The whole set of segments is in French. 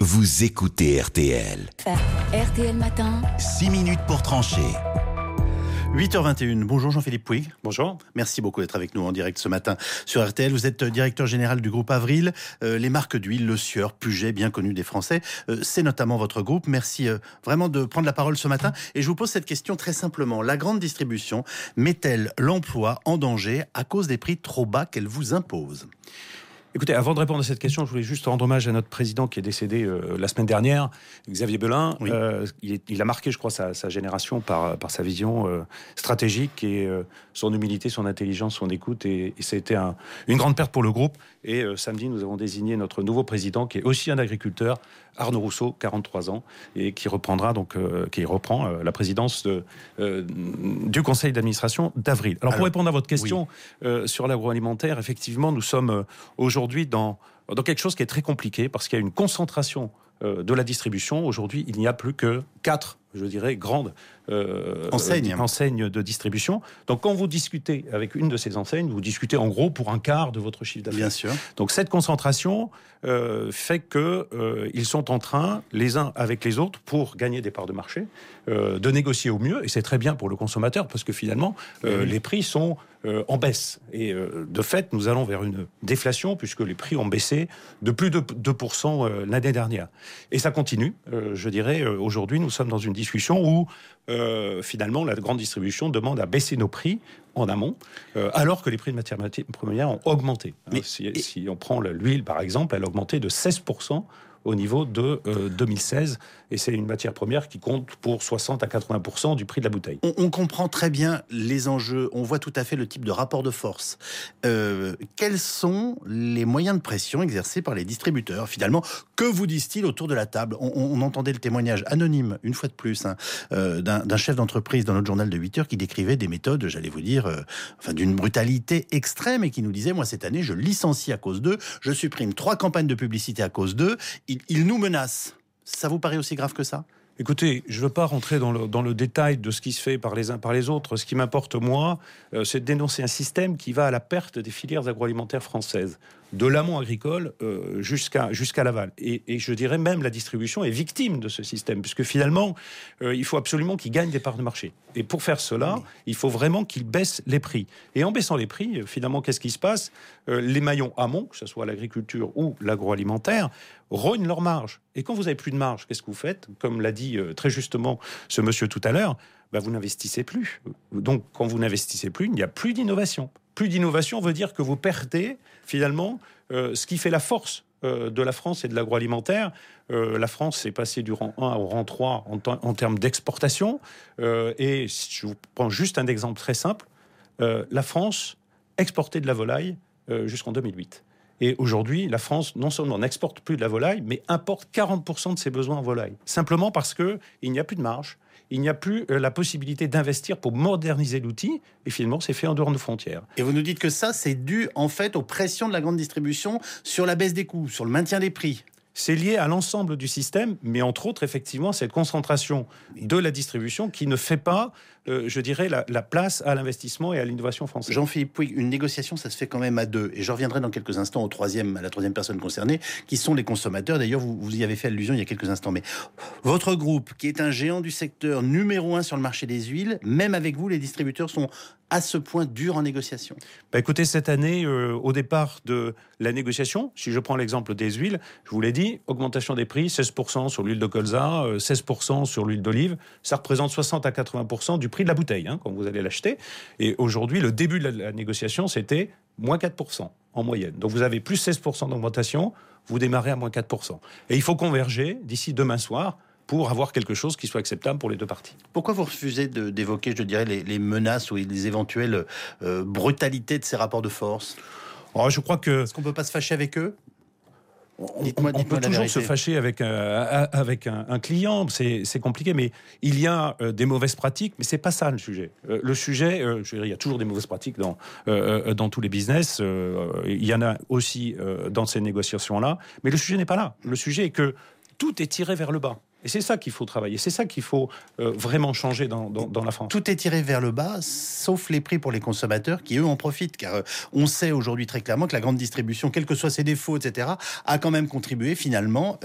vous écoutez RTL. RTL Matin. 6 minutes pour trancher. 8h21, bonjour Jean-Philippe Pouy. Bonjour. Merci beaucoup d'être avec nous en direct ce matin sur RTL. Vous êtes directeur général du groupe Avril. Les marques d'huile, Le Sieur, Puget, bien connues des Français. C'est notamment votre groupe. Merci vraiment de prendre la parole ce matin. Et je vous pose cette question très simplement. La grande distribution met-elle l'emploi en danger à cause des prix trop bas qu'elle vous impose ? Écoutez, avant de répondre à cette question, je voulais juste rendre hommage à notre président qui est décédé la semaine dernière, Xavier Belin. Oui. Il a marqué, je crois, sa génération par sa vision stratégique et son humilité, son intelligence, son écoute. Et ça a été une grande perte pour le groupe. Et samedi, nous avons désigné notre nouveau président, qui est aussi un agriculteur, Arnaud Rousseau, 43 ans, et qui reprend la présidence du conseil d'administration d'Avril. Alors, pour répondre à votre question sur l'agroalimentaire, effectivement, nous sommes aujourd'hui dans quelque chose qui est très compliqué, parce qu'il y a une concentration de la distribution. Aujourd'hui, il n'y a plus que 4, je dirais, grandes enseignes de distribution. Donc, quand vous discutez avec une de ces enseignes, vous discutez en gros pour un quart de votre chiffre d'affaires. Bien sûr. Donc, cette concentration fait que ils sont en train, les uns avec les autres, pour gagner des parts de marché, de négocier au mieux. Et c'est très bien pour le consommateur, parce que finalement, les prix sont en baisse. Et de fait, nous allons vers une déflation, puisque les prix ont baissé de plus de 2% l'année dernière. Et ça continue. Je dirais, aujourd'hui, nous sommes dans une discussion où finalement la grande distribution demande à baisser nos prix en amont, alors que les prix de matières premières ont augmenté. Mais si on prend l'huile par exemple, elle a augmenté de 16% au niveau de 2016, et c'est une matière première qui compte pour 60 à 80% du prix de la bouteille. On comprend très bien les enjeux, on voit tout à fait le type de rapport de force. Quels sont les moyens de pression exercés par les distributeurs ? Finalement, que vous disent-ils autour de la table ? On entendait le témoignage anonyme, une fois de plus, d'un chef d'entreprise dans notre journal de 8 heures qui décrivait des méthodes, j'allais vous dire, d'une brutalité extrême, et qui nous disait, moi cette année, je licencie à cause d'eux, je supprime 3 campagnes de publicité à cause d'eux, ils nous menacent. Ça vous paraît aussi grave que ça ? Écoutez, je ne veux pas rentrer dans le détail de ce qui se fait par les uns par les autres. Ce qui m'importe, moi, c'est de dénoncer un système qui va à la perte des filières agroalimentaires françaises, de l'amont agricole jusqu'à l'aval. Et je dirais même la distribution est victime de ce système, puisque finalement, il faut absolument qu'ils gagnent des parts de marché. Et pour faire cela, il faut vraiment qu'ils baissent les prix. Et en baissant les prix, finalement, qu'est-ce qui se passe ? Les maillons amont, que ce soit l'agriculture ou l'agroalimentaire, rognent leur marge. Et quand vous n'avez plus de marge, qu'est-ce que vous faites ? Comme l'a dit très justement ce monsieur tout à l'heure, vous n'investissez plus. Donc, quand vous n'investissez plus, il n'y a plus d'innovation. Plus d'innovation veut dire que vous perdez, finalement, ce qui fait la force de la France et de l'agroalimentaire. La France est passée du rang 1 au rang 3 en termes d'exportation. Et je vous prends juste un exemple très simple. La France exportait de la volaille jusqu'en 2008. Et aujourd'hui, la France, non seulement n'exporte plus de la volaille, mais importe 40% de ses besoins en volaille. Simplement parce qu'il n'y a plus de marge, il n'y a plus la possibilité d'investir pour moderniser l'outil, et finalement, c'est fait en dehors de nos frontières. Et vous nous dites que ça, c'est dû en fait aux pressions de la grande distribution sur la baisse des coûts, sur le maintien des prix. C'est lié à l'ensemble du système, mais entre autres, effectivement, cette concentration de la distribution qui ne fait pas, je dirais, la place à l'investissement et à l'innovation française. Jean-Philippe Pouy, une négociation, ça se fait quand même à deux. Et je reviendrai dans quelques instants à la troisième personne concernée, qui sont les consommateurs. D'ailleurs, vous y avez fait allusion il y a quelques instants. Mais votre groupe, qui est un géant du secteur numéro 1 sur le marché des huiles, même avec vous, les distributeurs sont à ce point durs en négociation? Écoutez, cette année, au départ de la négociation, si je prends l'exemple des huiles, je vous l'ai dit, augmentation des prix, 16% sur l'huile de colza, 16% sur l'huile d'olive, ça représente 60 à 80% du prix de la bouteille, quand vous allez l'acheter. Et aujourd'hui, le début de la négociation, c'était moins 4% en moyenne. Donc vous avez plus 16% d'augmentation, vous démarrez à moins 4%. Et il faut converger d'ici demain soir pour avoir quelque chose qui soit acceptable pour les deux parties. Pourquoi vous refusez d'évoquer, je dirais, les menaces ou les éventuelles brutalités de ces rapports de force ? Je crois que... Est-ce qu'on ne peut pas se fâcher avec eux ? On peut toujours se fâcher avec un client, c'est compliqué, mais il y a des mauvaises pratiques, mais c'est pas ça le sujet. Le sujet, je veux dire, il y a toujours des mauvaises pratiques dans tous les business, il y en a aussi dans ces négociations-là, mais le sujet n'est pas là. Le sujet est que tout est tiré vers le bas. Et c'est ça qu'il faut travailler, c'est ça qu'il faut vraiment changer dans la France. Tout est tiré vers le bas, sauf les prix pour les consommateurs qui, eux, en profitent. Car on sait aujourd'hui très clairement que la grande distribution, quels que soient ses défauts, etc., a quand même contribué finalement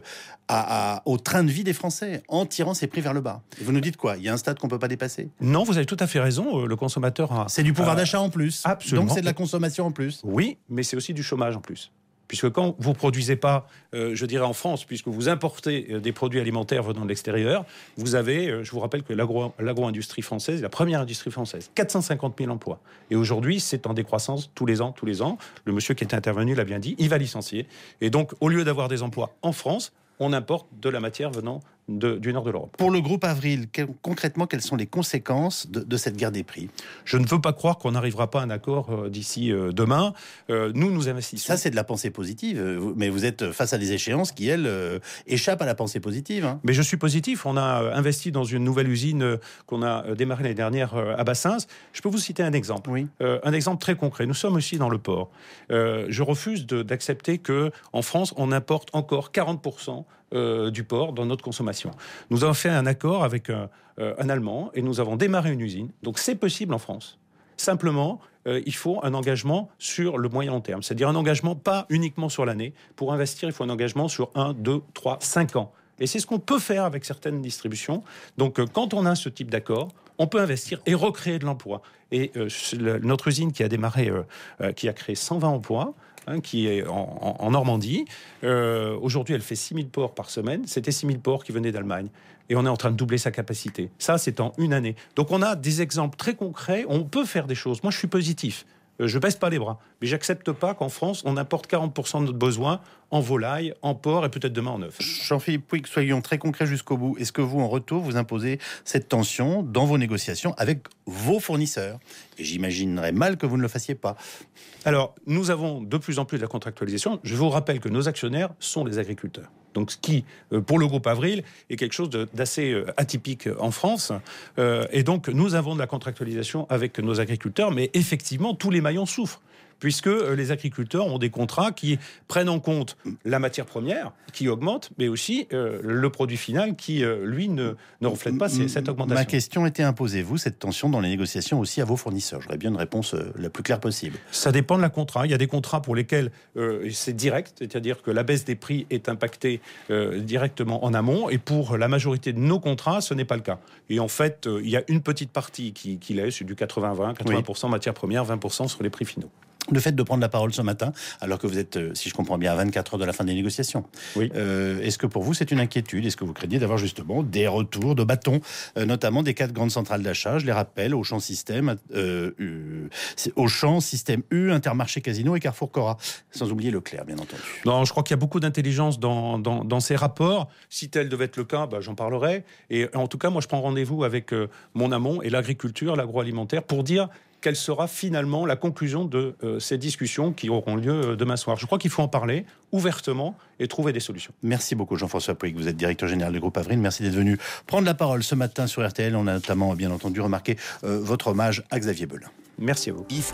au train de vie des Français en tirant ses prix vers le bas. Et vous nous dites quoi? Il y a un stade qu'on ne peut pas dépasser? Non, vous avez tout à fait raison, le consommateur a... C'est du pouvoir d'achat en plus. Absolument. Donc c'est de la consommation en plus. Oui, mais c'est aussi du chômage en plus. Puisque quand vous ne produisez pas, je dirais en France, puisque vous importez des produits alimentaires venant de l'extérieur, vous avez, je vous rappelle que l'agro-industrie française est la première industrie française, 450 000 emplois. Et aujourd'hui, c'est en décroissance tous les ans. Le monsieur qui est intervenu l'a bien dit, il va licencier. Et donc, au lieu d'avoir des emplois en France, on importe de la matière venant du nord de l'Europe. Pour le groupe Avril, concrètement, quelles sont les conséquences de cette guerre des prix? Je ne veux pas croire qu'on n'arrivera pas à un accord d'ici demain. Nous investissons. Ça, c'est de la pensée positive. Mais vous êtes face à des échéances qui, elles, échappent à la pensée positive. Hein. Mais je suis positif. On a investi dans une nouvelle usine qu'on a démarrée l'année dernière à Bassins. Je peux vous citer un exemple. Oui. Un exemple très concret. Nous sommes aussi dans le port. Je refuse d'accepter qu'en France, on importe encore 40% du port dans notre consommation. Nous avons fait un accord avec un Allemand et nous avons démarré une usine. Donc c'est possible en France. Simplement, il faut un engagement sur le moyen long terme. C'est-à-dire un engagement pas uniquement sur l'année. Pour investir, il faut un engagement sur 1, 2, 3, 5 ans. Et c'est ce qu'on peut faire avec certaines distributions. Donc quand on a ce type d'accord, on peut investir et recréer de l'emploi. Et notre usine qui a démarré, qui a créé 120 emplois, qui est en Normandie. Aujourd'hui, elle fait 6 000 porcs par semaine. C'était 6 000 porcs qui venaient d'Allemagne. Et on est en train de doubler sa capacité. Ça, c'est en une année. Donc, on a des exemples très concrets. On peut faire des choses. Moi, je suis positif. Je baisse pas les bras. Mais j'accepte pas qu'en France, on importe 40% de notre besoin en volaille, en porc et peut-être demain en œuf. Jean-Philippe Pouy, soyons très concrets jusqu'au bout. Est-ce que vous, en retour, vous imposez cette tension dans vos négociations avec vos fournisseurs? Et j'imaginerais mal que vous ne le fassiez pas. Alors, nous avons de plus en plus de la contractualisation. Je vous rappelle que nos actionnaires sont les agriculteurs. Donc, ce qui, pour le groupe Avril, est quelque chose d'assez atypique en France. Et donc, nous avons de la contractualisation avec nos agriculteurs, mais effectivement, tous les maillons souffrent. Puisque les agriculteurs ont des contrats qui prennent en compte la matière première, qui augmente, mais aussi le produit final qui, lui, ne reflète pas cette augmentation. Ma question était, imposez-vous cette tension dans les négociations aussi à vos fournisseurs? J'aurais bien une réponse la plus claire possible. Ça dépend de la contrat. Il y a des contrats pour lesquels c'est direct, c'est-à-dire que la baisse des prix est impactée directement en amont, et pour la majorité de nos contrats, ce n'est pas le cas. Et en fait, il y a une petite partie qui l'est, c'est du 80-20, 80% matière première, 20% sur les prix finaux. Le fait de prendre la parole ce matin, alors que vous êtes, si je comprends bien, à 24 heures de la fin des négociations, oui. Est-ce que pour vous c'est une inquiétude? Est-ce que vous craignez d'avoir justement des retours de bâton, notamment des 4 grandes centrales d'achat? Je les rappelle, Auchan Système, Système U, Intermarché Casino et Carrefour Cora, sans oublier Leclerc, bien entendu. Non, je crois qu'il y a beaucoup d'intelligence dans ces rapports. Si tel devait être le cas, j'en parlerai. Et en tout cas, moi, je prends rendez-vous avec mon amont et l'agriculture, l'agroalimentaire, pour dire quelle sera finalement la conclusion de ces discussions qui auront lieu demain soir. Je crois qu'il faut en parler ouvertement et trouver des solutions. Merci beaucoup Jean-François Pouy, vous êtes directeur général du groupe Avril. Merci d'être venu prendre la parole ce matin sur RTL. On a notamment, bien entendu, remarqué votre hommage à Xavier Belin. Merci à vous. Yves